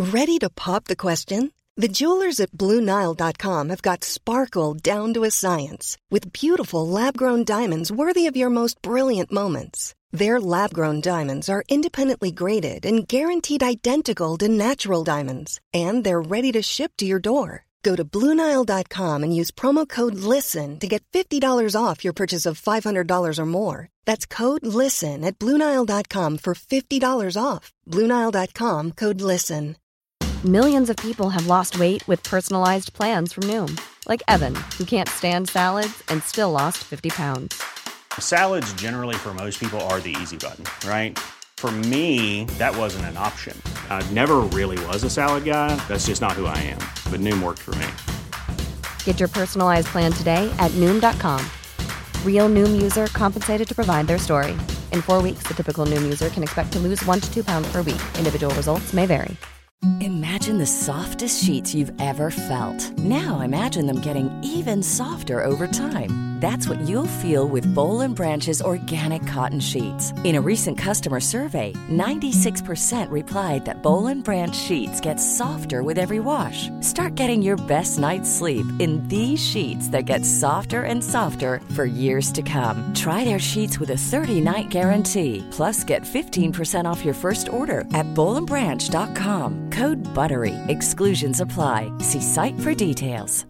Ready to pop the question? The jewelers at BlueNile.com have got sparkle down to a science with beautiful lab-grown diamonds worthy of your most brilliant moments. Their lab-grown diamonds are independently graded and guaranteed identical to natural diamonds, and they're ready to ship to your door. Go to BlueNile.com and use promo code LISTEN to get $50 off your purchase of $500 or more. That's code LISTEN at BlueNile.com for $50 off. BlueNile.com, code LISTEN. Millions of people have lost weight with personalized plans from Noom. Like Evan, who can't stand salads and still lost 50 pounds. Salads generally for most people are the easy button, right? For me, that wasn't an option. I never really was a salad guy. That's just not who I am. But Noom worked for me. Get your personalized plan today at Noom.com. Real Noom user compensated to provide their story. In 4 weeks, the typical Noom user can expect to lose 1 to 2 pounds per week. Individual results may vary. Imagine the softest sheets you've ever felt. Now imagine them getting even softer over time. That's what you'll feel with Boll & Branch's organic cotton sheets. In a recent customer survey, 96% replied that Boll & Branch sheets get softer with every wash. Start getting your best night's sleep in these sheets that get softer and softer for years to come. Try their sheets with a 30-night guarantee. Plus, get 15% off your first order at bollandbranch.com. Code BUTTERY. Exclusions apply. See site for details.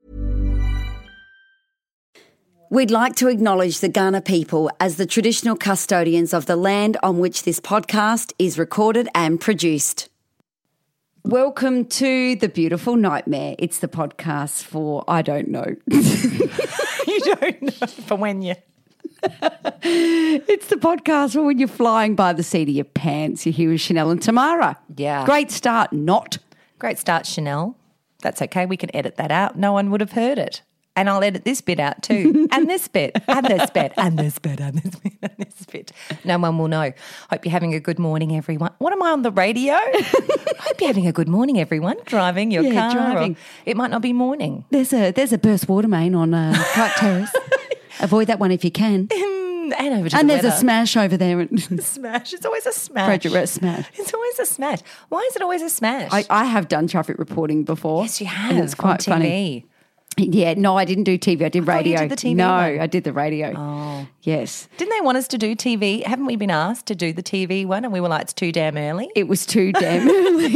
We'd like to acknowledge the Kaurna people as the traditional custodians of the land on which this podcast is recorded and produced. Welcome to The Beautiful Nightmare. It's the podcast for, I don't know. You don't know for when you... It's the podcast for when you're flying by the seat of your pants. You're here with Chanel and Tamara. Yeah. Great start, not. Great start, Chanel. That's okay. We can edit that out. No one would have heard it. And I'll edit this bit out too. And this bit, and this bit, and this bit, and this bit, and this bit. No one will know. Hope you're having a good morning, everyone. What am I on the radio? Hope you're having a good morning, everyone. Driving your car. Driving. It might not be morning. There's a burst water main on Clark Terrace. Avoid that one if you can. And over to and the there's weather. a smash over there. Smash. It's always a smash. Frederick Road smash. It's always a smash. Why is it always a smash? I have done traffic reporting before. Yes, you have. And it's quite on TV. funny. Yeah, no, I didn't do TV. I did radio. You did the TV No, one. I did the radio. Oh. Yes. Didn't they want us to do TV? Haven't we been asked to do the TV one? And we were like, it's too damn early. It was too damn early.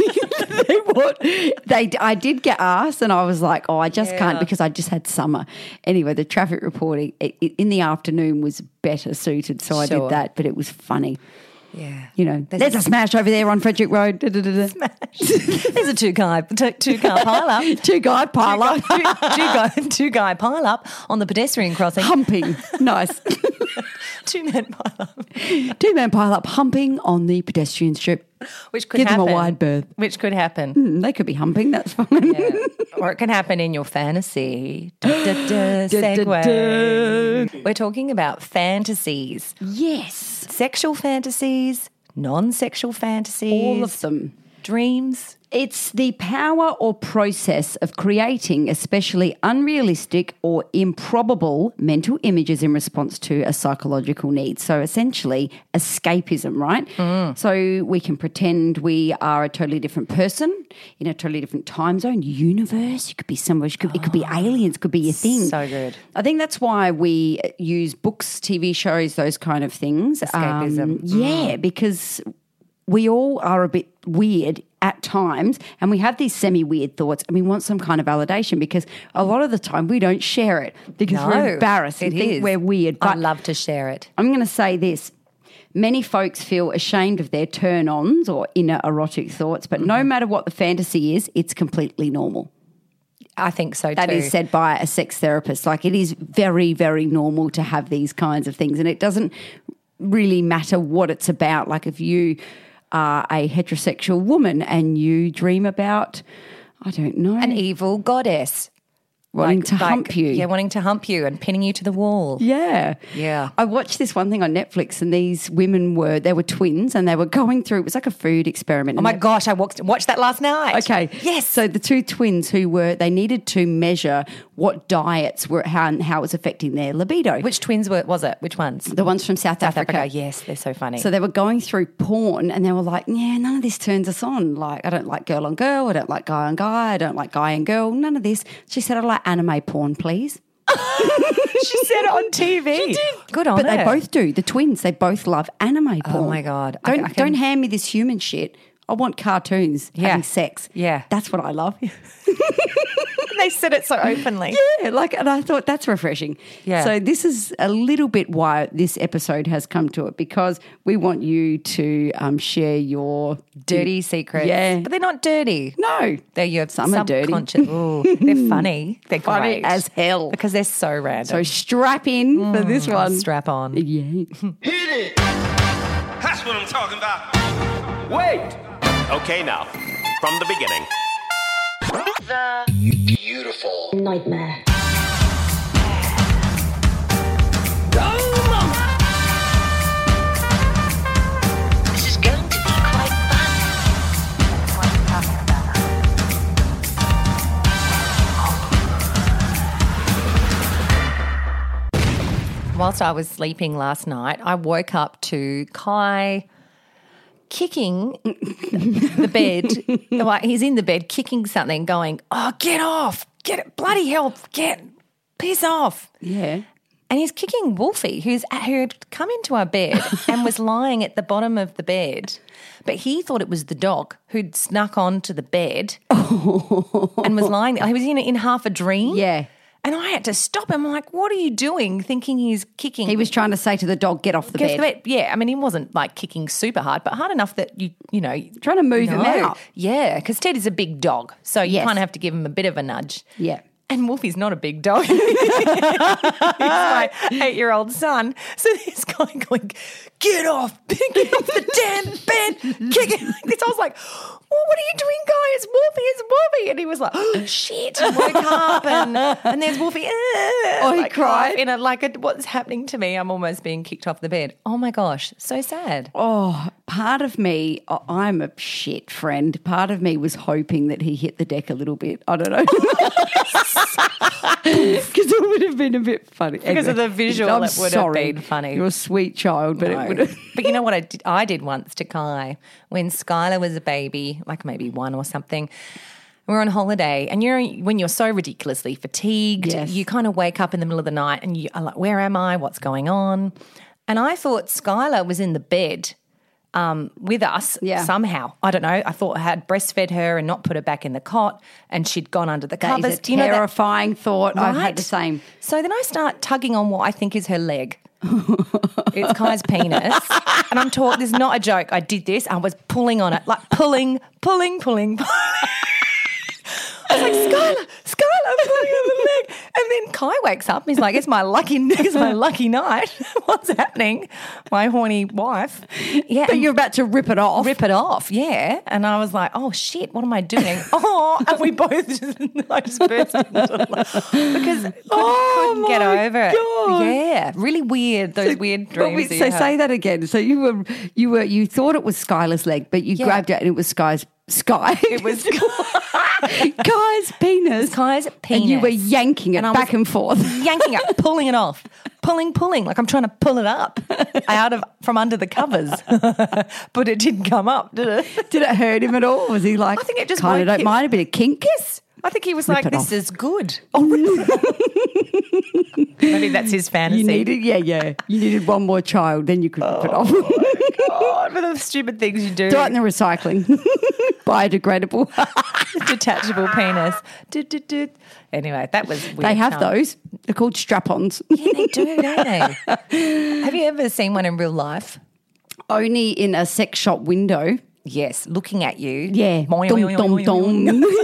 I did get asked and I was like, oh, I just can't because I just had summer. Anyway, the traffic reporting in the afternoon was better suited, so I did that, but it was funny. Yeah. You know, there's a smash over there on Frederick Road. Smash. There's a two-car pile-up. Two-guy pile-up. Two-guy pile-up on the pedestrian crossing. Humping. Nice. Two-man pile-up. Two-man pile-up humping on the pedestrian strip. Which could Give happen. them a wide berth. Which could happen. They could be humping, that's fine. Yeah. Or it can happen in your fantasy. Segue. We're talking about fantasies. Yes. Sexual fantasies, non-sexual fantasies. All of them. Dreams. It's the power or process of creating especially unrealistic or improbable mental images in response to a psychological need. So essentially escapism, right? So we can pretend we are a totally different person in a totally different time zone, universe. It could be somewhere, it could be aliens, it could be a thing. So good. I think that's why we use books, TV shows, those kind of things. Escapism. Yeah, because we all are a bit weird at times and we have these semi-weird thoughts and we want some kind of validation because a lot of the time we don't share it because we're embarrassed and think we're weird. But I love to share it. I'm going to say this. Many folks feel ashamed of their turn-ons or inner erotic thoughts, but no matter what the fantasy is, it's completely normal. I think so too. That is said by a sex therapist. Like it is very, very normal to have these kinds of things and it doesn't really matter what it's about. Like if you are a heterosexual woman and you dream about, I don't know. An evil goddess. Wanting to hump you. Yeah, wanting to hump you and pinning you to the wall. Yeah. Yeah. I watched this one thing on Netflix and these women were twins and they were going through, it was like a food experiment. Oh my gosh, I watched that last night. Okay. Yes. So the two twins they needed to measure what diets were, how it was affecting their libido. Which twins was it? Which ones? The ones from South Africa. Yes, they're so funny. So they were going through porn and they were like, yeah, none of this turns us on. Like, I don't like girl on girl. I don't like guy on guy. I don't like guy and girl. None of this. She said, I like anime porn, please. She said it on TV. She did. Good on her. But they both do. The twins, they both love anime porn. Oh, my God. Don't hand me this human shit. I want cartoons having sex. Yeah. That's what I love. They said it so openly. Yeah, and I thought that's refreshing. Yeah. So this is a little bit why this episode has come to it, because we want you to share your dirty secrets. Yeah. But they're not dirty. No. They're your Some are dirty. Ooh, they're funny. They're Funny great. as hell. Because they're so random. So strap in for this one. Strap on. Yeah. Hit it! That's what I'm talking about. Wait! Okay, now, from the beginning. The beautiful nightmare. This is going to be quite fun. What are you talking about? Whilst I was sleeping last night, I woke up to Kai kicking the bed. Like, he's in the bed kicking something, going, oh, get off, get it, bloody hell, piss off. Yeah. And he's kicking Wolfie, who had come into our bed and was lying at the bottom of the bed. But he thought it was the dog who'd snuck onto the bed and was lying there. He was in half a dream. Yeah. And I had to stop him. I'm like, what are you doing? Thinking he's kicking. He was trying to say to the dog, get off the bed. Yeah, I mean, he wasn't like kicking super hard, but hard enough that you know. Trying to move him out. Yeah, because Ted is a big dog, so you kind of have to give him a bit of a nudge. Yeah. And Wolfie's not a big dog. He's my 8-year-old son. So this guy going, get off the damn bed, kick it like this. I was like, well, what are you doing, guy? It's Wolfie. And he was like, oh, shit. And woke up and there's Wolfie. He cried. What's happening to me? I'm almost being kicked off the bed. Oh, my gosh. So sad. Oh, part of me, I'm a shit friend. Part of me was hoping that he hit the deck a little bit. I don't know. Because it would have been a bit funny. Because of the visual, I'm it would sorry. have been funny. You're a sweet child, but it would have. But you know what I did once to Kai when Skylar was a baby, like maybe 1 or something. We were on holiday, and when you're so ridiculously fatigued, Yes. you kind of wake up in the middle of the night and you are like, where am I? What's going on? And I thought Skylar was in the bed with us somehow. I don't know. I thought I had breastfed her and not put her back in the cot, and she'd gone under the covers. That is a terrifying thought. Right? I've had the same. So then I start tugging on what I think is her leg. It's Kai's penis. And I'm talking, this is not a joke. I did this. I was pulling on it, like pulling. I was like, Skylar, I'm pulling on the leg. And then Kai wakes up and he's like, it's my lucky night. What's happening? My horny wife. Yeah. But you're about to rip it off. Rip it off, yeah. And I was like, oh, shit, what am I doing? And we both just burst into laugh because couldn't get over it. God. Yeah, really weird, those weird dreams. So say that again. So you thought it was Skylar's leg, but you grabbed it and it was Sky. It was Kai's penis. Kai's penis. And you were yanking it back and forth. Yanking it, pulling it off. Pulling, like I'm trying to pull it up from under the covers. But it didn't come up, did it? Did it hurt him at all? Was he like, I think it just kind of don't mind a bit of kink? Yes. I think he was like, this is good. Oh, really? Maybe that's his fantasy. You needed one more child, then you could rip it off. God, for the stupid things you do. Throw it in the recycling. Biodegradable. Detachable penis. Anyway, that was weird. They have those. They're called strap-ons. Yeah, they do, don't they? Have you ever seen one in real life? Only in a sex shop window. Yes, looking at you. Yeah. Dum, dum, dum.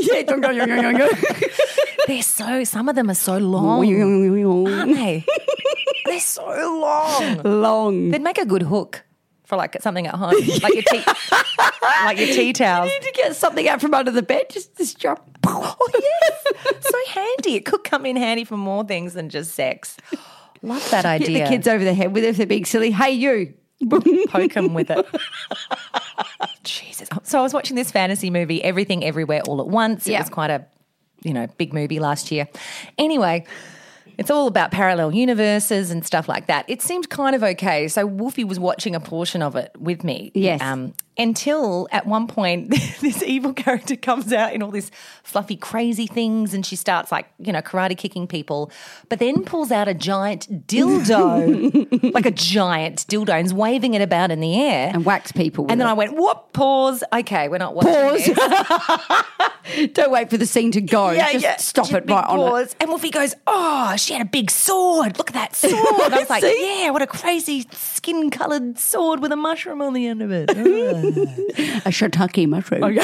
Yeah, some of them are so long, aren't they? They're so long. They'd make a good hook for like something at home, like your tea towels. You need to get something out from under the bed, just to strap. Oh, yes. So handy. It could come in handy for more things than just sex. Love that idea. Hit the kids over the head with it if they're being silly. Hey, you. Poke them with it. Jesus. So I was watching this fantasy movie, Everything Everywhere All at Once. It was quite a big movie last year. Anyway, it's all about parallel universes and stuff like that. It seemed kind of okay. So Wolfie was watching a portion of it with me. Yes. Until at one point this evil character comes out in all this fluffy crazy things and she starts karate kicking people, but then pulls out a giant dildo, like a giant dildo, and is waving it about in the air. And whacks people with And then it. I went, whoop, pause. Okay, we're not watching this. Don't wait for the scene to go. Just stop it right on it. Pause. And Wolfie goes, oh, she had a big sword. Look at that sword. I was like, yeah, what a crazy skin-coloured sword with a mushroom on the end of it. A shiitake mushroom. It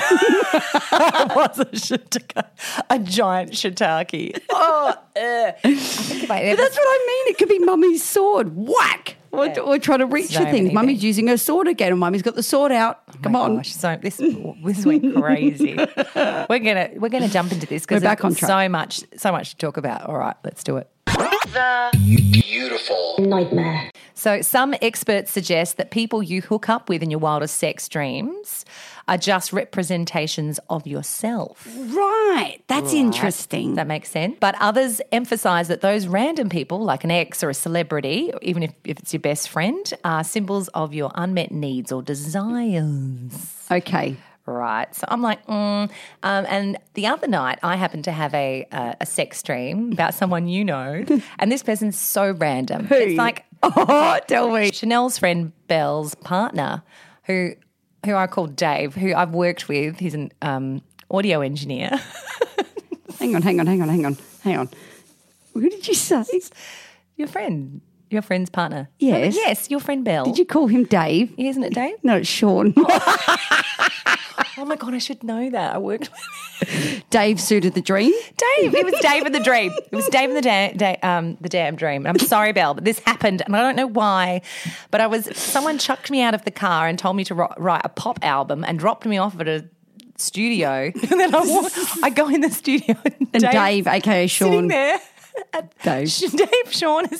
was a shiitake, a giant shiitake. Oh, But that's what I mean. It could be Mummy's sword. Whack! We're trying to reach So for things. many Mummy's things. using her sword again, and Mummy's got the sword out. Come on. Gosh, so this went crazy. We're gonna jump into this because We're back on there's track. so much to talk about. All right, let's do it. The beautiful nightmare. So some experts suggest that people you hook up with in your wildest sex dreams are just representations of yourself. Right. That's interesting. Does that make sense? But others emphasise that those random people, like an ex or a celebrity, or even if it's your best friend, are symbols of your unmet needs or desires. Okay. Right. So I'm like, and the other night I happened to have a sex dream about someone you know, and this person's so random. Who? It's like, Tell me. Chanel's friend Belle's partner, who I call Dave, who I've worked with. He's an audio engineer. Hang on. Who did you say? Your friend's partner. Yes. Yes, your friend Belle. Did you call him Dave? Isn't it Dave? No, it's Sean. Oh my God, I should know that. I worked with him. Dave suited the dream. Dave. It was Dave in the dream. It was Dave in the damn dream. And I'm sorry, Belle, but this happened, and I don't know why. But someone chucked me out of the car and told me to write a pop album and dropped me off at a studio. And then I go in the studio And Dave, aka Sean. sitting there. Dave.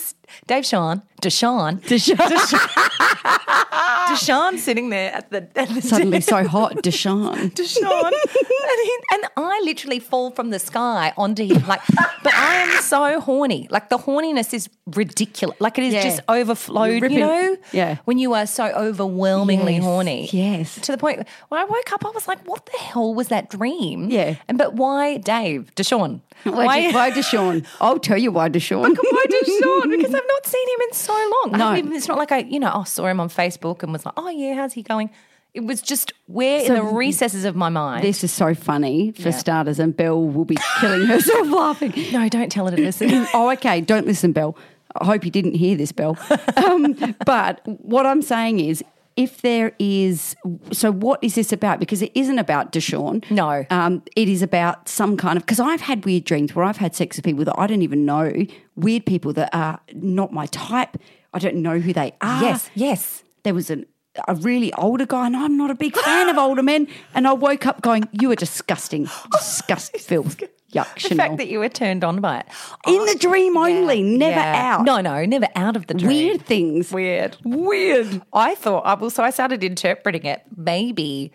Deshaun sitting there at the Suddenly so hot, Deshaun. Deshaun. And I literally fall from the sky onto him. But I am so horny. Like, the horniness is ridiculous. Like, it is just overflowed, Ripping. you know? Yeah. When you are so overwhelmingly Yes, horny. yes. To the point when I woke up, I was like, what the hell was that dream? Yeah. But why Dave? Deshaun. Why Deshaun? I'll tell you why Deshaun. Why Deshaun? Because I've not seen him in so long. No. It's not like I saw him on Facebook and was like, oh yeah, how's he going? It was just in the recesses of my mind. This is so funny for starters, and Belle will be killing herself laughing. No, don't tell her to listen. Oh, okay. Don't listen, Belle. I hope you didn't hear this, Belle. But what I'm saying is, if there is, so what is this about? Because it isn't about Deshaun. No. It is about some kind of, because I've had weird dreams where I've had sex with people that I don't even know, weird people that are not my type. I don't know who they are. Yes. There was a really older guy, and I'm not a big fan of older men, and I woke up going, you are disgusting, filth. Yuck, The Chanel. fact that you were turned on by it. In the dream only, never out. No, never out of the dream. Weird things. Weird. I thought, so I started interpreting it. Maybe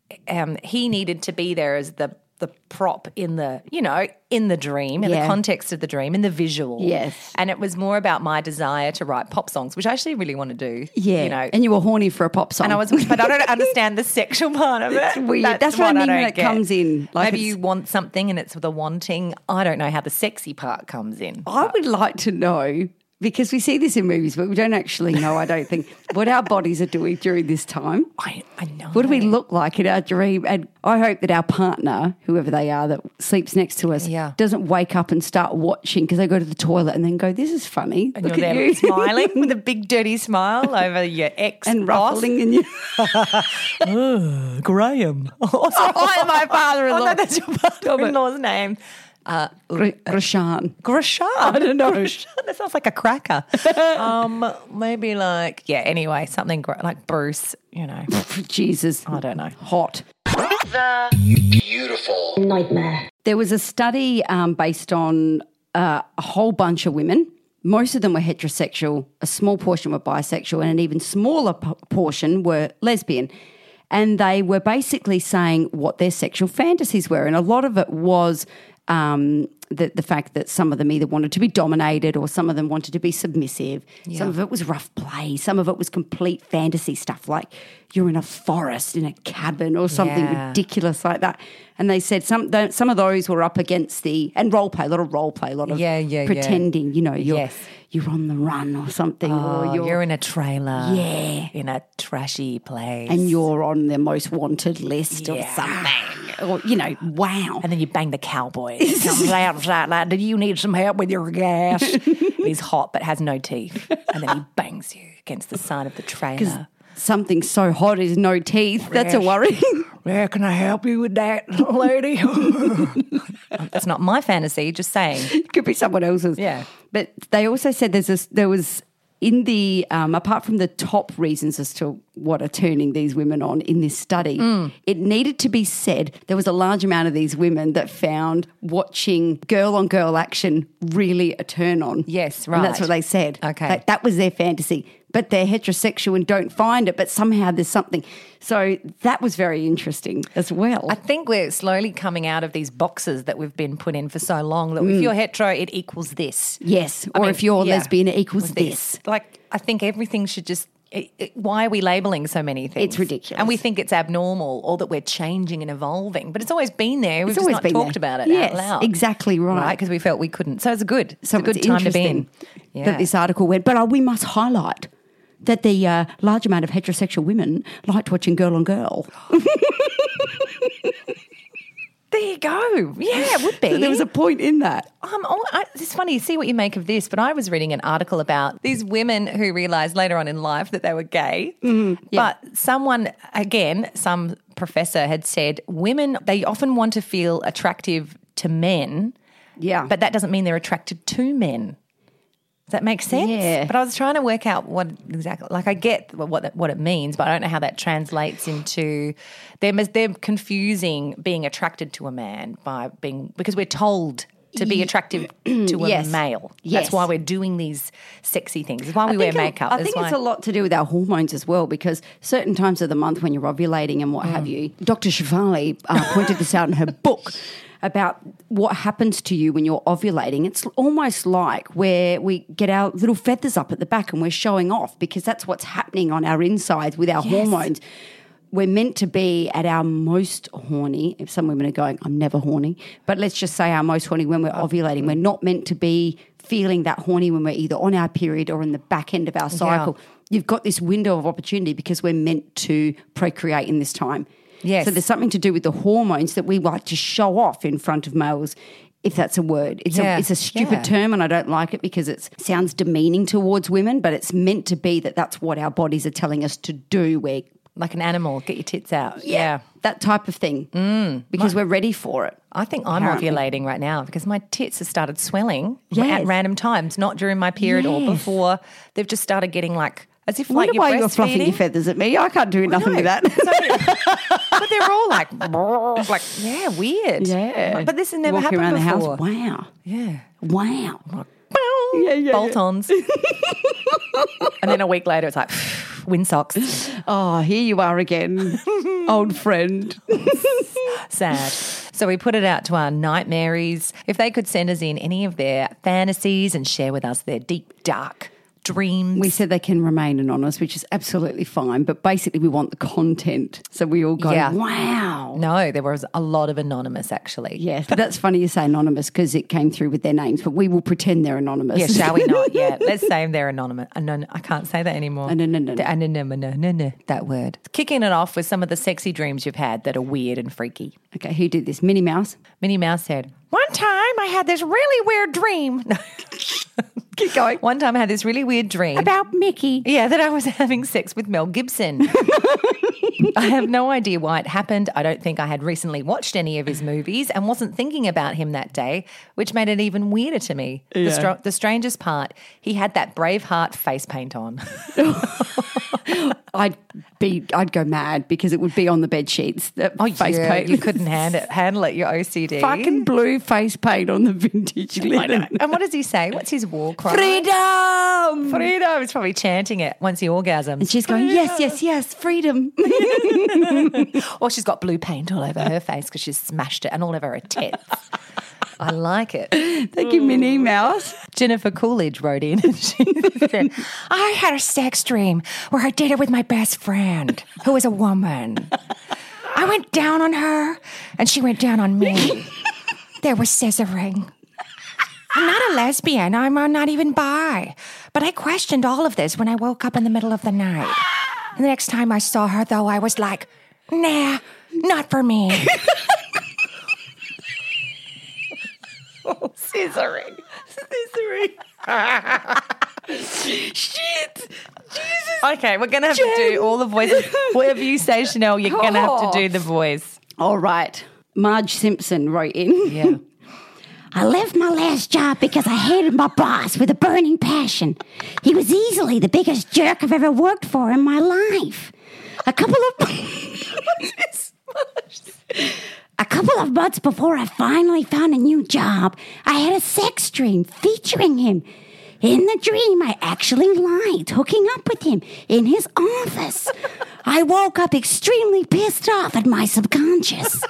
he needed to be there as the prop in the dream, in the context of the dream, in the visual. Yes. And it was more about my desire to write pop songs, which I actually really want to do. Yeah. And you were horny for a pop song. But I don't understand the sexual part of it. It's weird. That's what I mean when it get. comes in. Like, Maybe you want something and it's the wanting. I don't know how the sexy part comes in. I would like to know, because we see this in movies, but we don't actually know, I don't think, what our bodies are doing during this time. I know. What do we look like in our dream? And I hope that our partner, whoever they are that sleeps next to us, doesn't wake up and start watching because they go to the toilet and then go, this is funny. And Look you're at there you. smiling with a big dirty smile over your ex and ruffling in your... Graham. Oh, my father-in-law. Oh, no, that's your father-in-law's name. Groshan. I don't know. That sounds like a cracker. Maybe anyway, something like Bruce, Jesus. I don't know. Hot. The beautiful nightmare. There was a study based on a whole bunch of women. Most of them were heterosexual, a small portion were bisexual, and an even smaller portion were lesbian. And they were basically saying what their sexual fantasies were. And a lot of it was the fact that some of them either wanted to be dominated or some of them wanted to be submissive. Yeah. Some of it was rough play. Some of it was complete fantasy stuff, like you're in a forest in a cabin or something ridiculous like that. And they said some of those were up against and role play, a lot of role play, a lot of pretending, you know, you're on the run or something. Or you're in a trailer. Yeah. In a trashy place. And you're on the most wanted list or something. Or, you know, wow. And then you bang the cowboy. He comes out and starts like, do you need some help with your gas? He's hot but has no teeth. And then he bangs you against the side of the trailer. Something so hot is no teeth. That's a worry. Where can I help you with that, lady? That's not my fantasy, just saying. It could be someone else's. Yeah. But they also said there was in the, apart from the top reasons as to what are turning these women on in this study, it needed to be said there was a large amount of these women that found watching girl-on-girl action really a turn on. Yes, right. And that's what they said. Okay. That was their fantasy. But they're heterosexual and don't find it, but somehow there's something. So that was very interesting as well. I think we're slowly coming out of these boxes that we've been put in for so long that if you're hetero, it equals this. Yes, or if you're lesbian, it equals this. Like, I think everything should just... why are we labelling so many things? It's ridiculous. And we think it's abnormal or that we're changing and evolving. But it's always been there. We've just not talked about it out loud. Exactly right. Because we felt we couldn't. So it's a good time to be in. That this article went, but we must highlight that the large amount of heterosexual women liked watching Girl on Girl. There you go. Yeah, it would be. So there was a point in that. It's funny, see what you make of this, but I was reading an article about these women who realised later on in life that they were gay. Mm-hmm. Yeah. But some professor had said women, they often want to feel attractive to men. Yeah. But that doesn't mean they're attracted to men. Does that make sense? Yeah. But I was trying to work out what exactly, like I get what it means, but I don't know how that translates into, they're confusing being attracted to a man because we're told to be attractive to a male. Yes. That's why we're doing these sexy things. It's why we wear makeup. I think it's a lot to do with our hormones as well, because certain times of the month when you're ovulating and what have you, Dr. Shefali pointed this out in her book about what happens to you when you're ovulating. It's almost like where we get our little feathers up at the back and we're showing off, because that's what's happening on our insides with our hormones. We're meant to be at our most horny. If some women are going, I'm never horny, but let's just say our most horny when we're ovulating. We're not meant to be feeling that horny when we're either on our period or in the back end of our cycle. Yeah. You've got this window of opportunity because we're meant to procreate in this time. Yes. So there's something to do with the hormones that we like to show off in front of males, if that's a word. It's a stupid term and I don't like it because it sounds demeaning towards women, but it's meant to be that's what our bodies are telling us to do. We're like an animal, get your tits out. Yeah. That type of thing because we're ready for it. I think I'm ovulating right now because my tits have started swelling at random times, not during my period or before. They've just started getting like, as if like you're breastfeeding. Why you're fluffing your feathers at me? I can't do nothing with that. But they're all like weird. Yeah. But this has never Walking happened around before. the house. Wow. Yeah. Wow. Bolt-ons. And then a week later it's like windsocks. Oh, here you are again, old friend. Sad. So we put it out to our nightmaries. If they could send us in any of their fantasies and share with us their deep, dark dreams. We said they can remain anonymous, which is absolutely fine, but basically we want the content. So we all go, wow. No, there was a lot of anonymous actually. Yes, but that's funny you say anonymous because it came through with their names, but we will pretend they're anonymous. Yeah, shall we not? Yeah, let's say they're anonymous. I can't say that anymore. No. That word. Kicking it off with some of the sexy dreams you've had that are weird and freaky. Okay, who did this? Minnie Mouse? Minnie Mouse said, one time I had this really weird dream. Keep going. One time I had this really weird dream. About Mickey. Yeah, that I was having sex with Mel Gibson. I have no idea why it happened. I don't think I had recently watched any of his movies and wasn't thinking about him that day, which made it even weirder to me. Yeah. The strangest part, he had that Braveheart face paint on. I'd go mad because it would be on the bed sheets. Face paint. You couldn't handle it. Your OCD. Fucking blue face paint on the vintage linen. And what does he say? What's his war cry? Freedom! Freedom! He's probably chanting it once he orgasms. And she's going, yes, freedom. Or she's got blue paint all over her face because she's smashed it and all over her tits. I like it. They give me Minnie Mouse. Jennifer Coolidge wrote in and she said, I had a sex dream where I did it with my best friend, who was a woman. I went down on her and she went down on me. There was scissoring. I'm not a lesbian. I'm not even bi. But I questioned all of this when I woke up in the middle of the night. And the next time I saw her, though, I was like, nah, not for me. Scissoring. Shit. Jesus. Okay, we're going to have to do all the voices. Whatever you say, Chanel, you're going to have to do the voice. All right. Marge Simpson wrote in. Yeah. I left my last job because I hated my boss with a burning passion. He was easily the biggest jerk I've ever worked for in my life. A couple of months before I finally found a new job, I had a sex dream featuring him. In the dream, I actually liked hooking up with him in his office. I woke up extremely pissed off at my subconscious.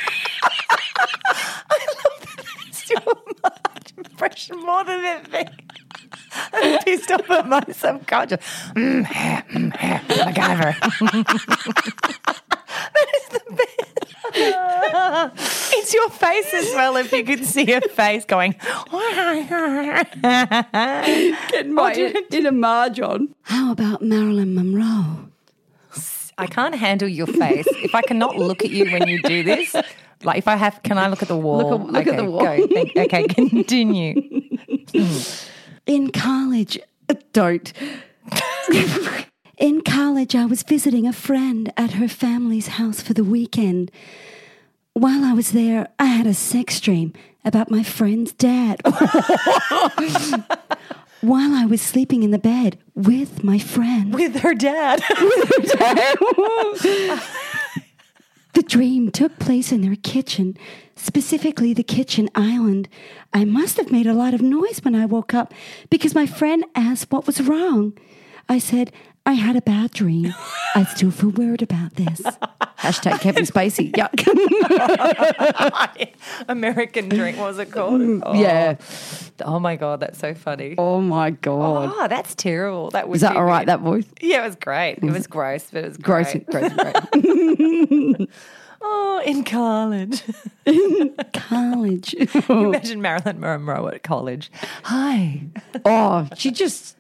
I love that it's your Marge impression more than anything. I'm pissed off at my subconscious. MacGyver. That is the best. It's your face as well, if you could see her face going. Getting my inner Marge on. How about Marilyn Monroe? I can't handle your face. If I cannot look at you when you do this, like if I have, can I look at the wall? Look at the wall. Go. Okay, continue. In college, Don't. In college, I was visiting a friend at her family's house for the weekend. While I was there, I had a sex dream about my friend's dad. While I was sleeping in the bed with my friend. With her dad. The dream took place in their kitchen, specifically the kitchen island. I must have made a lot of noise when I woke up because my friend asked what was wrong. I said, I had a bad dream. I still feel weird about this. Hashtag Kevin Spacey. Yuck. American drink, what was it called? Oh. Yeah. Oh my God, that's so funny. Oh my God. Oh, that's terrible. That Is that all right, that voice? Yeah, it was great. It was gross, but it was great. Gross. Oh, in college. College. Imagine Marilyn Monroe at college. Hi. Oh, excuse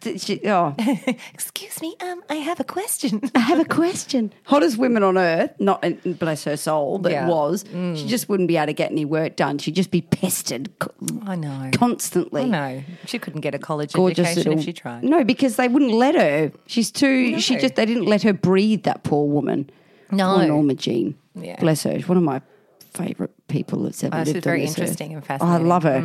me, I have a question. I have a question. Hottest women on earth, not bless her soul, but Yeah. was. She just wouldn't be able to get any work done. She'd just be pestered I know. constantly. I know. She couldn't get a college Gorgeous education little, if she tried. No, because they wouldn't let her. She's too. No. They didn't let her breathe. That poor woman. No. Poor Norma Jean. Yeah. Bless her. She's one of my favourite people that's ever lived she's on very this earth. interesting and I fascinating. love her.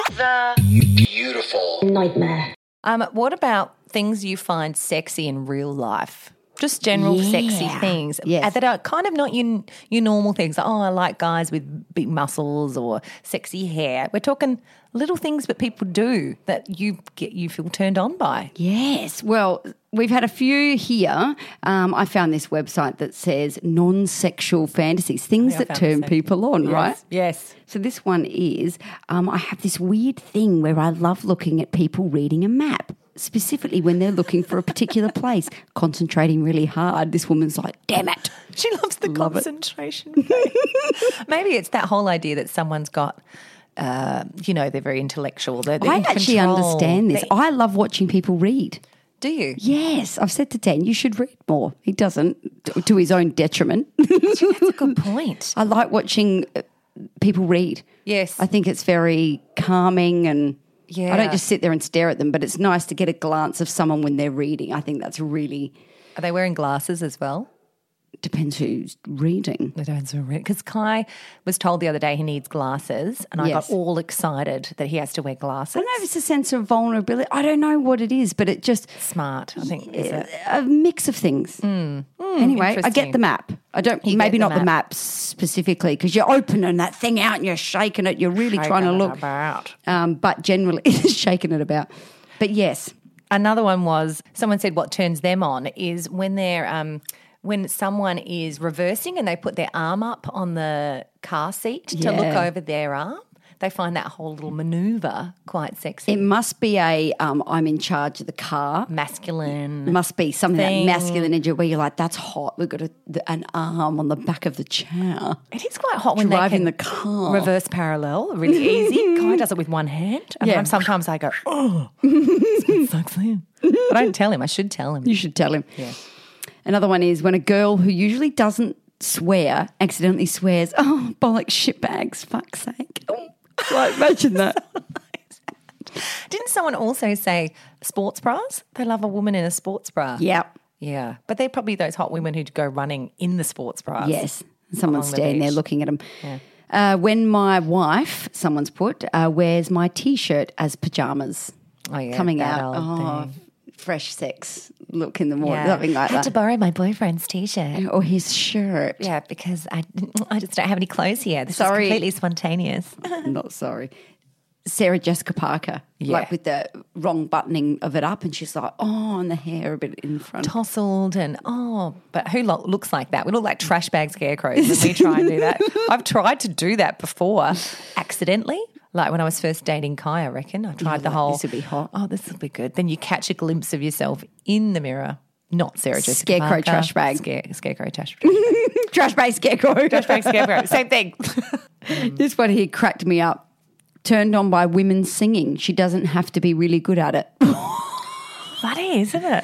Beautiful nightmare. What about things you find sexy in real life? Just general sexy things that are kind of not your normal things. Like, I like guys with big muscles or sexy hair. We're talking little things that people do that you feel turned on by. Yes. Well, we've had a few here. I found this website that says non-sexual fantasies, things that turn people on, right? Yes. So this one is, I have this weird thing where I love looking at people reading a map, specifically when they're looking for a particular place, concentrating really hard. This woman's like, damn it. She loves the concentration phase. Maybe it's that whole idea that someone's got, they're very intellectual. They're I in actually control. understand this. I love watching people read. Do you? Yes. I've said to Dan, you should read more. He doesn't, to his own detriment. That's a good point. I like watching people read. Yes. I think it's very calming and Yeah. I don't just sit there and stare at them, but it's nice to get a glance of someone when they're reading. I think that's really... Are they wearing glasses as well? Depends who's reading. Because Kai was told the other day he needs glasses, and I Yes. got all excited that he has to wear glasses. I don't know if it's a sense of vulnerability. I don't know what it is, but it just... Smart, I think, is it? A mix of things. Anyway, I get interesting. the map. I don't. You maybe get the not the map. map specifically because you're opening that thing out and you're shaking it. You're really trying to look. But generally, shaking it about. But yes, Another one was someone said what turns them on is when they're when someone is reversing and they put their arm up on the car seat to look Yeah. over their arm. They find that whole little maneuver quite sexy. It must be a I'm in charge of the car. Masculine. Must be something thing. that masculine energy where you're like, that's hot. We've got an arm on the back of the chair. It is quite hot when driving they the can car. reverse parallel, really easy. Guy does it with one hand. And sometimes I go, oh, this sucks in. But I don't tell him. I should tell him. You should tell him. Yeah. Another one is when a girl who usually doesn't swear accidentally swears, oh, bollocks, shitbags, fuck's sake. Oh, like, imagine that. Didn't someone also say sports bras? They love a woman in a sports bra. Yep. Yeah. But they're probably those hot women who go running in the sports bras. Yes. Someone's Along the standing there beach. looking at them. Yeah. When my wife, someone's put, wears my T-shirt as pajamas. Oh, yeah. Coming that out. old Oh, thing. fresh sex look in the morning. Yeah. Something like I had that. to borrow my boyfriend's T-shirt. Or his shirt. Yeah, because I just don't have any clothes here. This Sorry. is completely spontaneous. I'm not sorry. Sarah Jessica Parker, like with the wrong buttoning of it up, and she's like, oh, and the hair a bit in front. Tousled and, but who looks like that? We look like trash bag scarecrows when we try and do that. I've tried to do that before accidentally. Like when I was first dating Kai, I reckon. I tried the whole. This would be hot. Oh, this will be good. Then you catch a glimpse of yourself in the mirror. Not Sarah Jessica Scarecrow Parker. trash bag. Scarecrow trash Trash bag scarecrow. Trash bag scarecrow. Same thing. This one here cracked me up. Turned on by women singing. She doesn't have to be really good at it. Funny, isn't it?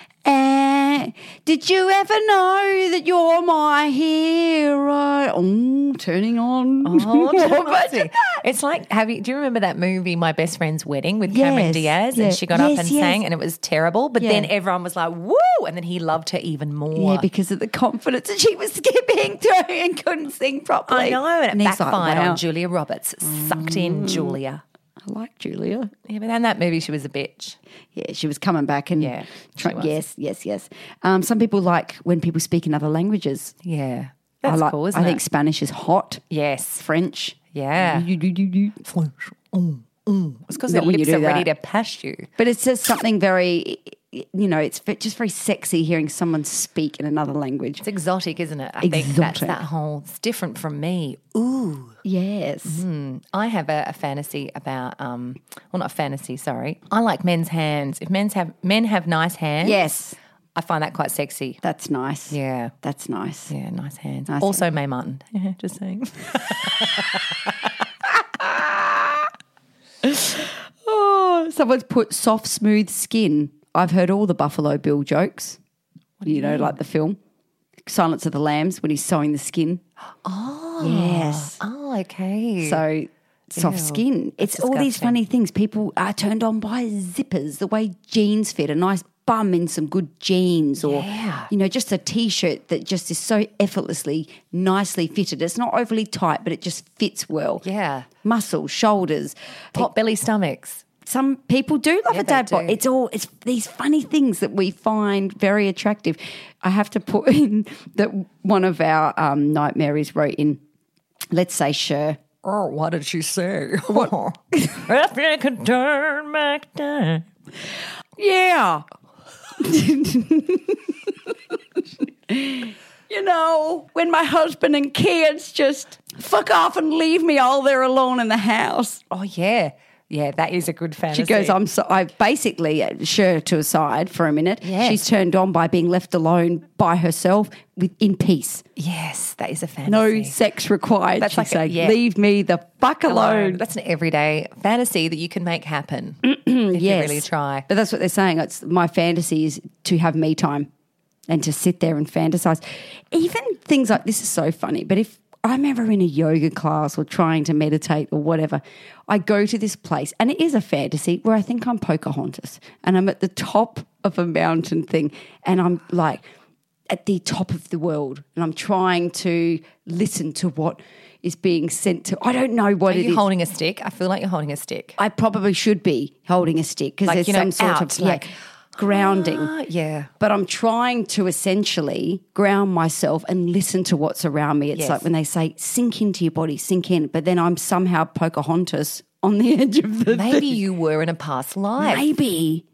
Did you ever know that you're my hero? Oh, turning on. Oh, Imagine that. it's like, do you remember that movie, My Best Friend's Wedding with Cameron Yes, Diaz? yeah. And she got up Yes, and yes. sang and it was terrible. But Yeah. then everyone was like, woo! And then he loved her even more. Yeah, because of the confidence that she was skipping to and couldn't sing properly. I know, and it he's like, backfired wow. on Julia Roberts. Sucked in Julia. I like Julia. Yeah, but in that movie she was a bitch. Yeah, she was coming back and Yeah, she was. yes. Some people like when people speak in other languages. Yeah. That's cool, isn't I it? think Spanish is hot. Yes. French. Yeah. It's because their Not when you lips do are ready that. to pass you. But it's just something very, it's just very sexy hearing someone speak in another language. It's exotic, isn't it? I think that's that whole, it's different from me. Ooh. Yes. I have a fantasy about, well, not a fantasy, sorry. I like men's hands. If men have nice hands. Yes. I find that quite sexy. That's nice. Yeah. That's nice. Yeah, nice hands. Nice Also Mae Martin. Just saying. Oh, someone's put soft, smooth skin. I've heard all the Buffalo Bill jokes. Like the film Silence of the Lambs when he's sewing the skin. Oh. Yes. Oh, okay. So soft Ew, skin. that's It's all these disgusting. funny things. People are turned on by zippers, the way jeans fit, a nice bum in some good jeans or, just a T-shirt that just is so effortlessly, nicely fitted. It's not overly tight, but it just fits well. Yeah. Muscles, shoulders. Pot belly stomachs. Some people do love Yeah, a dad they bod. do. It's these funny things that we find very attractive. I have to put in that one of our nightmares wrote in, let's say, Cher. Oh, what did she say? What? If you could turn back time. Yeah. When my husband and kids just fuck off and leave me all there alone in the house. Oh, yeah. Yeah, that is a good fantasy. She goes, I basically, Cher to a side for a minute. Yes. She's turned on by being left alone by herself in peace. Yes, that is a fantasy. No sex required. That's She's like a- saying, yeah. leave me the fuck alone. That's an everyday fantasy that you can make happen if you really try. But that's what they're saying. It's my fantasy is to have me time and to sit there and fantasize. Even things like this is so funny. But if I'm ever in a yoga class or trying to meditate or whatever, I go to this place and it is a fantasy where I think I'm Pocahontas and I'm at the top of a mountain thing and I'm like at the top of the world and I'm trying to listen to what is being sent to. I don't know what Are it you is. holding a stick? I feel like you're holding a stick. I probably should be holding a stick because Like, there's some sort out, of like, grounding. Yeah. But I'm trying to essentially ground myself and listen to what's around me. It's Yes. like when they say, sink into your body, sink in. But then I'm somehow Pocahontas on the edge of the Maybe thing. you were in a past life. Maybe.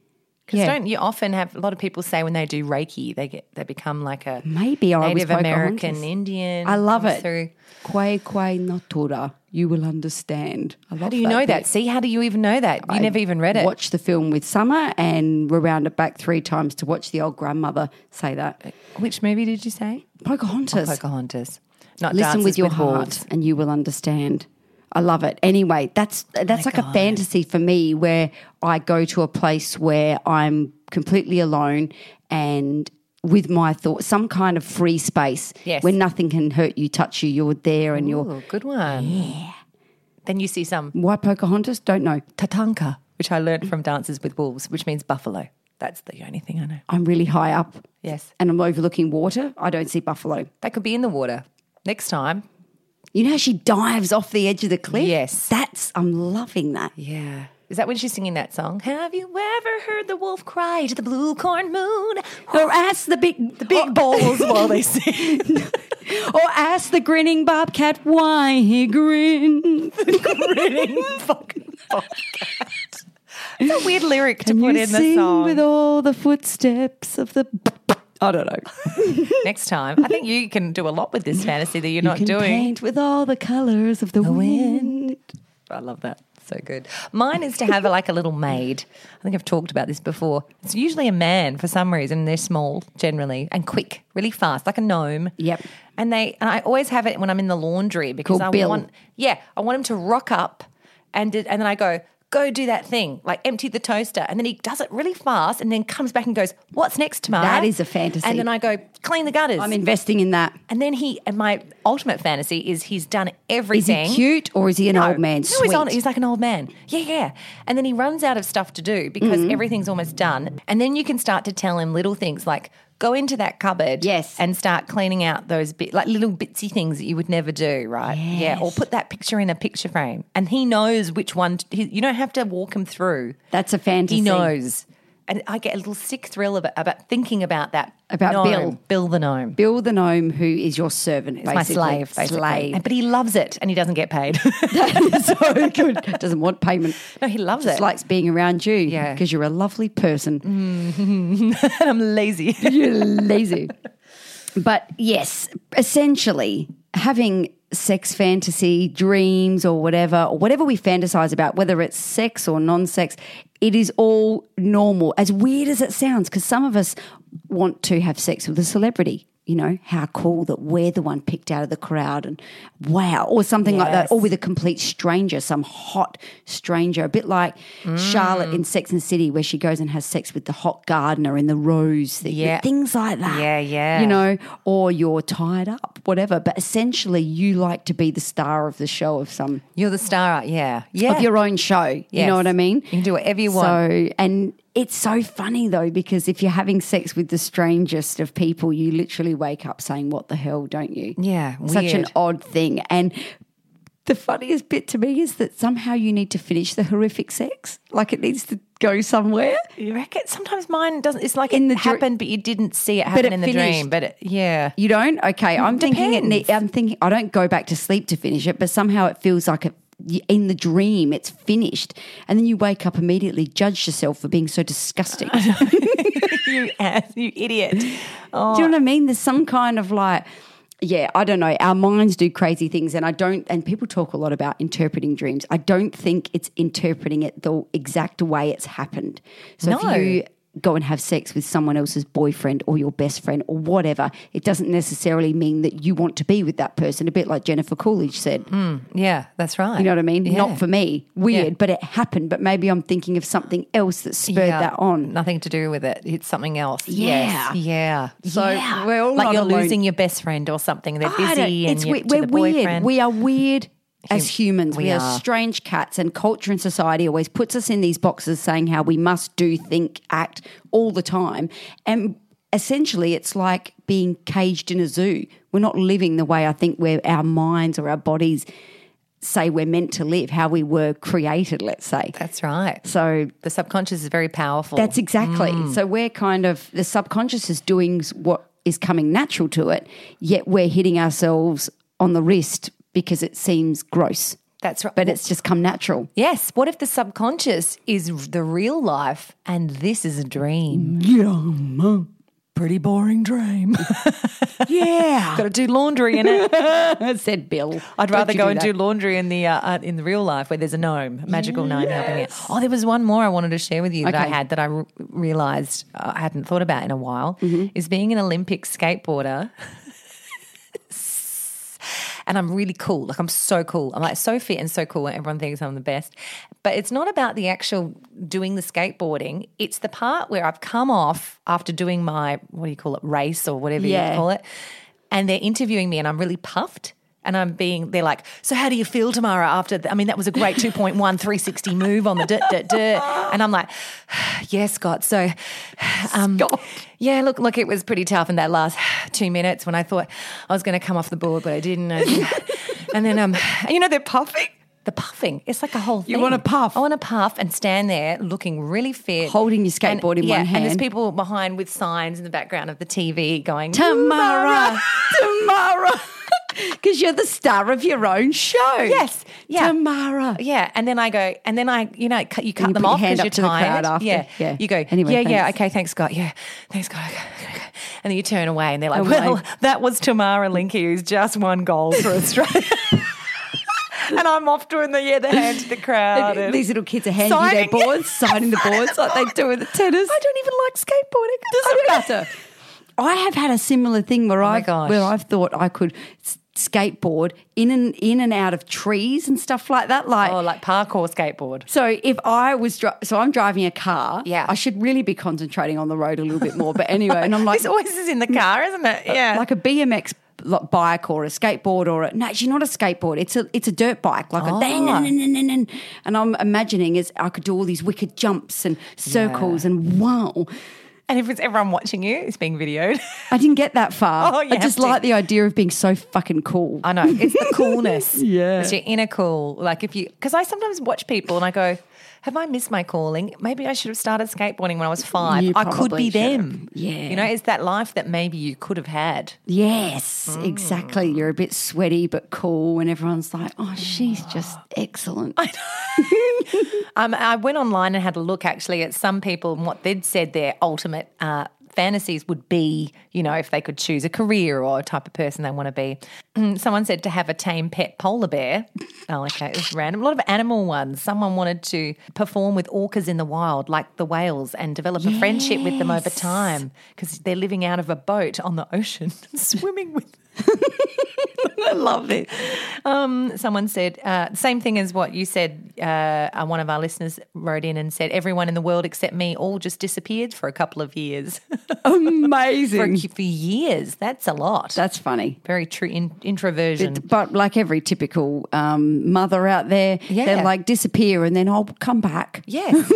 Because don't you often have a lot of people say when they do Reiki, they become like a Maybe I was Native American Pocahontas. Indian. I love it. Through. Kwe kwe natura. You will understand. I love How do you know bit. that? See, how do you even know that? You never even read it. Watched the film with Summer and rewound it back 3 times to watch the old grandmother say that. Which movie did you say? Pocahontas. Pocahontas. Not Listen Dances with your with heart Wolves. and you will understand. I love it. Anyway, that's like a fantasy for me where I go to a place where I'm completely alone and with my thoughts, some kind of free space where nothing can hurt you, touch you. You're there and you're... Good one. Yeah. Then you see some... Why Pocahontas? Don't know. Tatanka, which I learned from Dances with Wolves, which means buffalo. That's the only thing I know. I'm really high up. Yes. And I'm overlooking water. I don't see buffalo. They could be in the water. Next time. You know how she dives off the edge of the cliff? Yes. I'm loving that. Yeah. Is that when she's singing that song? Have you ever heard the wolf cry to the blue corn moon? Or ask the big balls while they sing. Or ask the grinning bobcat why he grins. Grinning fucking bobcat. It's a weird lyric to Can put you in the sing song. with all the footsteps of the... I don't know. Next time. I think you can do a lot with this fantasy that you're not you can doing. paint with all the colours of the wind. I love that. So good. Mine is to have a little maid. I think I've talked about this before. It's usually a man for some reason. They're small generally and quick, really fast, like a gnome. Yep. And I always have it when I'm in the laundry because Called I Bill. want him to rock up and then I go do that thing, like empty the toaster. And then he does it really fast and then comes back and goes, what's next, Tamara? That is a fantasy. And then I go, clean the gutters. I'm investing in that. And then my ultimate fantasy is he's done Is everything. he cute or is he an old man? No, Sweet. he's like an old man. Yeah. And then he runs out of stuff to do because everything's almost done. And then you can start to tell him little things like, go into that cupboard and start cleaning out those little bitsy things that you would never do, right? Yes. Yeah, or put that picture in a picture frame. And he knows which one, you don't have to walk him through. That's a fantasy. He knows. And I get a little sick thrill about thinking about that. About gnome, Bill the gnome. Bill the gnome, who is your servant, It's my slave, basically. Slave. But he loves it and he doesn't get paid. That is so good. Doesn't want payment. No, he loves Just it. likes being around you. Yeah. Because you're a lovely person. And I'm lazy. You're lazy. But yes, essentially having sex fantasy, dreams or whatever we fantasize about, whether it's sex or non-sex, it is all normal, as weird as it sounds, because some of us want to have sex with a celebrity. You know, how cool that we're the one picked out of the crowd and wow, or something like that, or with a complete stranger, some hot stranger, a bit like Charlotte in Sex and the City where she goes and has sex with the hot gardener in the rose thing, things like that. Yeah. You know, or you're tied up, whatever, but essentially you like to be the star of the show of some... You're the star, yeah. Of your own show, you know what I mean? You can do whatever you want. So, and it's so funny though, because if you're having sex with the strangest of people, you literally wake up saying, what the hell, don't you? Yeah, Such an weird. odd thing. And the funniest bit to me is that somehow you need to finish the horrific sex. Like it needs to go somewhere. You reckon? Sometimes mine doesn't. It's like In it the happened, but you didn't see it happen in the finished. dream. But yeah. You don't? Okay, I'm thinking I don't go back to sleep to finish it, but somehow it feels like in the dream it's finished. And then you wake up immediately, judge yourself for being so disgusting. You ass, you idiot. Oh. Do you know what I mean? There's some kind of I don't know. Our minds do crazy things and people talk a lot about interpreting dreams. I don't think it's interpreting it the exact way it's happened. So No. if you go and have sex with someone else's boyfriend or your best friend or whatever, it doesn't necessarily mean that you want to be with that person, a bit like Jennifer Coolidge said. Yeah, that's right. You know what I mean? Yeah. Not for me. Weird, Yeah. but it happened. But maybe I'm thinking of something else that spurred that on. Nothing to do with it. It's something else. Yeah. Yes. Yeah. So we're all like not you're alone. losing your best friend or something. They're busy and we're to the weird. boyfriend. We are weird as humans. we We are are. strange cats, and culture and society always puts us in these boxes saying how we must do, think, act all the time. And essentially it's like being caged in a zoo. We're not living the way I think our minds or our bodies say we're meant to live, how we were created, let's say. That's right. So The subconscious is very powerful. that's exactly. So we're kind of, the subconscious is doing what is coming natural to it, yet we're hitting ourselves on the wrist because it seems gross. That's right. But it's just come natural. Yes. What if the subconscious is the real life and this is a dream? Yeah. Pretty boring dream. Yeah. Got to do laundry in it. Said Bill. I'd rather Don't you go do and that. do laundry in the real life where there's a gnome, a magical gnome helping it. Oh, there was one more I wanted to share with you that I Okay. had that I realised I hadn't thought about in a while is being an Olympic skateboarder. And I'm really cool. Like, I'm so cool. I'm like so fit and so cool, and everyone thinks I'm the best. But it's not about the actual doing the skateboarding. It's the part where I've come off after doing my, race or whatever you call it. And they're interviewing me and I'm really puffed. And they're like, so how do you feel, Tamara, after, that was a great 2.1 360 move on the And I'm like, yeah, Scott. So, yeah, look, it was pretty tough in that last 2 minutes when I thought I was going to come off the board, but I didn't. And then, they're puffing. The puffing, it's like a whole thing. You want to puff? I want to puff and stand there looking really fit. Holding your skateboard in one hand. And there's people behind with signs in the background of the TV going, Tamara. Because you're the star of your own show. Yes. Yeah. Tamara. Yeah. And then you cut you them put off your hand because you're up to the crowd tired. after. Yeah. You go, Anyway, yeah, thanks. okay, thanks, Scott. Yeah, thanks, Scott. Okay. And then you turn away and they're like, well, that was Tamara Linky who's just won gold for Australia. And I'm off doing the hand to the crowd. And these little kids are handing you their boards, signing the boards like they do with the tennis. I don't even like skateboarding. Doesn't matter. I have had a similar thing where I've thought I could skateboard in and out of trees and stuff like that. Like parkour skateboard. So if I was I'm driving a car. Yeah. I should really be concentrating on the road a little bit more. But anyway, and I'm like, this always is in the car, isn't it? Yeah, like a BMX bike or a skateboard or no, actually not a skateboard. It's a dirt bike, like a dang, and I'm imagining as I could do all these wicked jumps and circles and wow. And if it's everyone watching you, it's being videoed. I didn't get that far. I just like the idea of being so fucking cool. I know. It's the coolness. Yeah. It's your inner cool. Like because I sometimes watch people and I go, have I missed my calling? Maybe I should have started skateboarding when I was 5. I could be them. Yeah. It's that life that maybe you could have had. Yes, exactly. You're a bit sweaty but cool and everyone's like, oh, she's just excellent. I know. I went online and had a look actually at some people and what they'd said their ultimate fantasies would be, if they could choose a career or a type of person they want to be. Someone said to have a tame pet polar bear. Oh, okay, it was random. A lot of animal ones. Someone wanted to perform with orcas in the wild, like the whales, and develop a friendship with them over time because they're living out of a boat on the ocean, swimming with them. I love it. Someone said, same thing as what you said. One of our listeners wrote in and said, everyone in the world except me all just disappeared for a couple of years. Amazing. for years. That's a lot. That's funny. Very true introversion. But like every typical mother out there, they like disappear and then I'll come back. Yes.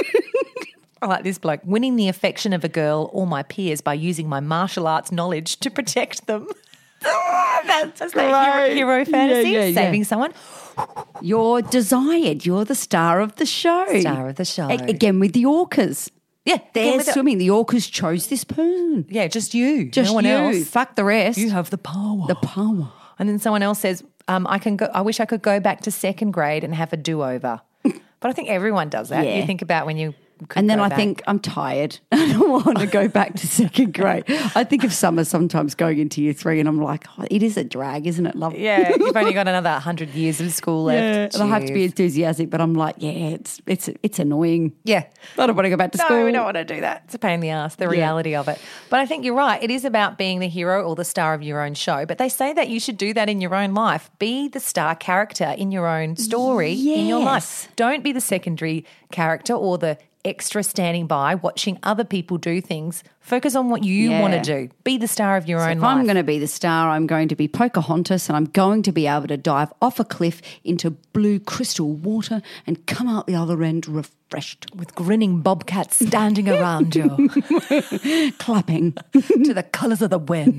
I like this bloke. Winning the affection of a girl or my peers by using my martial arts knowledge to protect them. That's great. Hero fantasy, saving someone. You're desired. You're the star of the show. Star of the show. Again with the orcas. Yeah. They're swimming. The orcas chose this person. Yeah, just you. Just no one you. else. Fuck the rest. You have the power. The power. And then someone else says, I wish I could go back to second grade and have a do-over. But I think everyone does that. Yeah. You think about when you and then I think I'm tired. I don't want to go back to second grade. I think of summer sometimes going into year 3 and I'm like, oh, it is a drag, isn't it, love? Yeah, you've only got another 100 years of school left. And I have to be enthusiastic, but I'm like, yeah, it's annoying. Yeah. I don't want to go back to school. No, we don't want to do that. It's a pain in the ass, the reality of it. But I think you're right. It is about being the hero or the star of your own show. But they say that you should do that in your own life. Be the star character in your own story in your life. Don't be the secondary character or the extra standing by watching other people do things. Focus on what you want to do. Be the star of your own if life. I'm going to be the star, I'm going to be Pocahontas and I'm going to be able to dive off a cliff into blue crystal water and come out the other end refreshed. With grinning bobcats standing around you. Clapping. To the colours of the wind.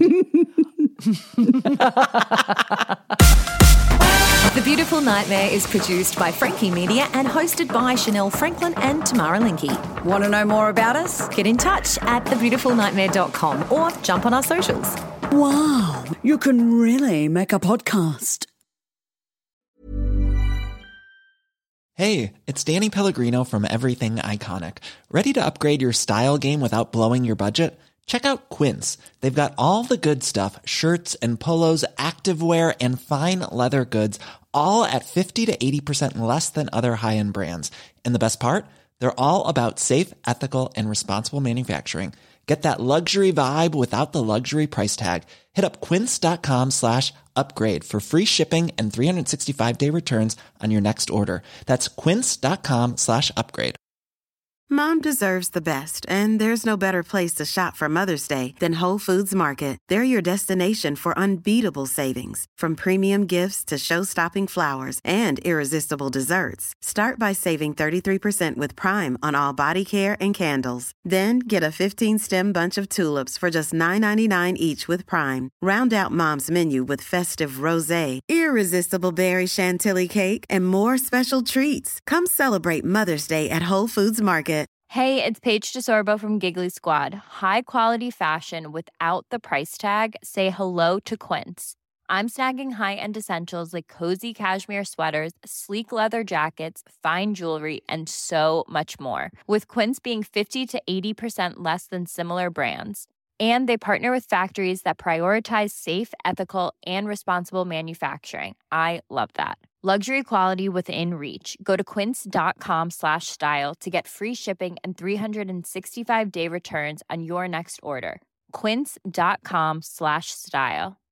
The Beautiful Nightmare is produced by Frankie Media and hosted by Chanel Franklin and Tamara Linky. Want to know more about us? Get in touch at thebeautifulnightmare.com or jump on our socials. Wow, you can really make a podcast. Hey, it's Danny Pellegrino from Everything Iconic. Ready to upgrade your style game without blowing your budget? Check out Quince. They've got all the good stuff, shirts and polos, activewear, and fine leather goods, all at 50 to 80% less than other high-end brands. And the best part? They're all about safe, ethical, and responsible manufacturing. Get that luxury vibe without the luxury price tag. Hit up quince.com/upgrade for free shipping and 365-day returns on your next order. That's quince.com/upgrade. Mom deserves the best, and there's no better place to shop for Mother's Day than Whole Foods Market. They're your destination for unbeatable savings, from premium gifts to show-stopping flowers and irresistible desserts. Start by saving 33% with Prime on all body care and candles. Then get a 15-stem bunch of tulips for just $9.99 each with Prime. Round out Mom's menu with festive rosé, irresistible berry chantilly cake, and more special treats. Come celebrate Mother's Day at Whole Foods Market. Hey, it's Paige DeSorbo from Giggly Squad. High quality fashion without the price tag. Say hello to Quince. I'm snagging high-end essentials like cozy cashmere sweaters, sleek leather jackets, fine jewelry, and so much more. With Quince being 50 to 80% less than similar brands. And they partner with factories that prioritize safe, ethical, and responsible manufacturing. I love that. Luxury quality within reach. Go to quince.com/style to get free shipping and 365-day returns on your next order. Quince.com/style.